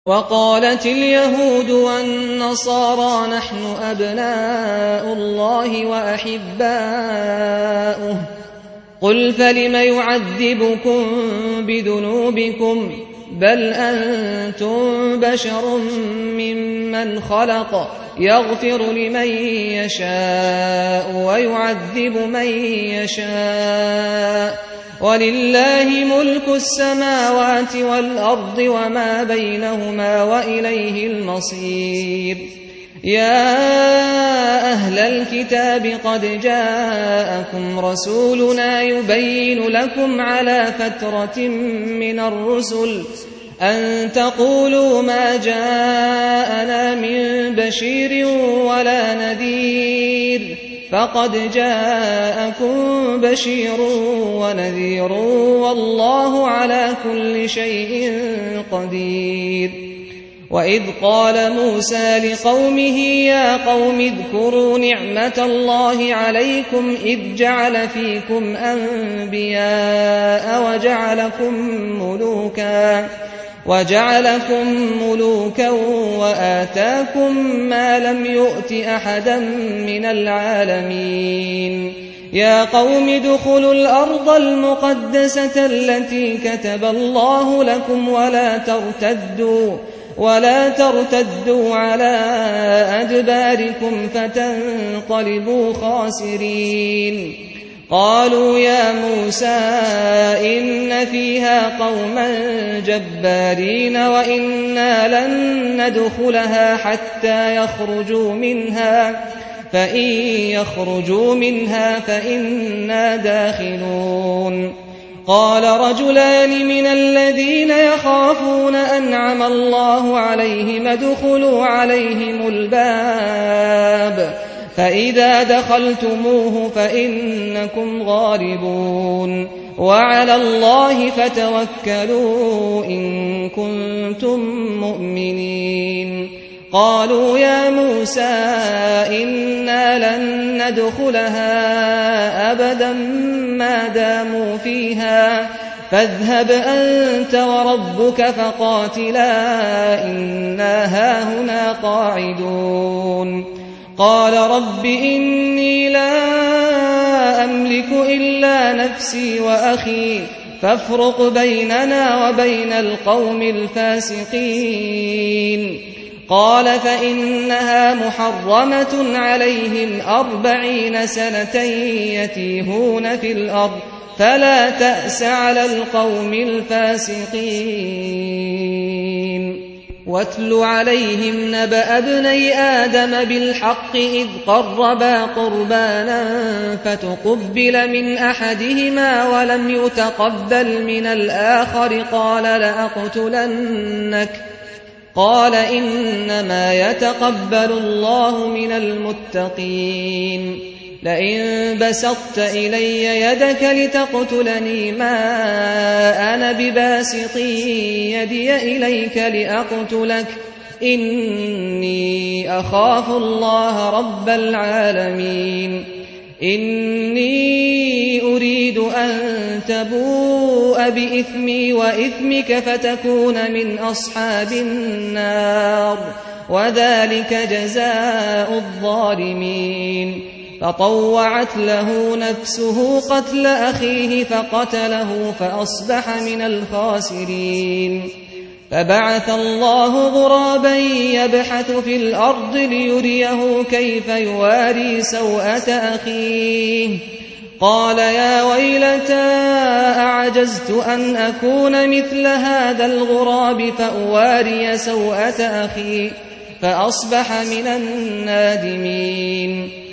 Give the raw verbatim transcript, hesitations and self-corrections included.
وقالت اليهود والنصارى نحن أبناء الله وأحباؤه قل فلم يعذبكم بذنوبكم بل أنتم بشر ممن خلق يغفر لمن يشاء ويعذب من يشاء ولله ملك السماوات والأرض وما بينهما وإليه المصير. يا أهل الكتاب قد جاءكم رسولنا يبين لكم على فترة من الرسل أن تقولوا ما جاءنا من بشير ولا نذير فقد جاءكم بشير ونذير والله على كل شيء قدير. وإذ قال موسى لقومه يا قوم اذكروا نعمة الله عليكم إذ جعل فيكم أنبياء وجعلكم ملوكا وجعلكم ملوكا وآتاكم ما لم يؤت أحدا من العالمين. يا قوم ادخلوا الأرض المقدسة التي كتب الله لكم ولا ترتدوا ولا ترتدوا على أدباركم فتنقلبوا خاسرين. قالوا يا موسى إن فيها قوما جبارين وإنا لن ندخلها حتى يخرجوا منها فإن يخرجوا منها فإنا داخلون. قال رجلان من الذين يخافون أنعم الله عليهم ادخلوا عليهم الباب فإذا دخلتموه فإنكم غالبون وعلى الله فتوكلوا إن كنتم مؤمنين. قالوا يا موسى إنا لن ندخلها أبدا ما داموا فيها فاذهب أنت وربك فقاتلا إنا هاهنا قاعدون. قال رب إني لا أملك إلا نفسي وأخي فافرق بيننا وبين القوم الفاسقين. قال فإنها محرمة عليهم أربعين سنة يتيهون في الأرض فلا تأس على القوم الفاسقين. واتل عليهم نبأ ابني آدم بالحق إذ قربا قربانا فتقبل من أحدهما ولم يتقبل من الآخر قال لأقتلنك قال إنما يتقبل الله من المتقين. لئن بسطت إلي يدك لتقتلني ما أنا بباسط يدي إليك لأقتلك إني أخاف الله رب العالمين. إني أريد أن تبوء بإثمي وإثمك فتكون من أصحاب النار وذلك جزاء الظالمين. فطوعت له نفسه قتل أخيه فقتله فأصبح من الخاسرين. فبعث الله غرابا يبحث في الأرض ليريه كيف يواري سوءة أخيه قال يا ويلتى أعجزت أن أكون مثل هذا الغراب فأواري سوءة أخي فأصبح من النادمين.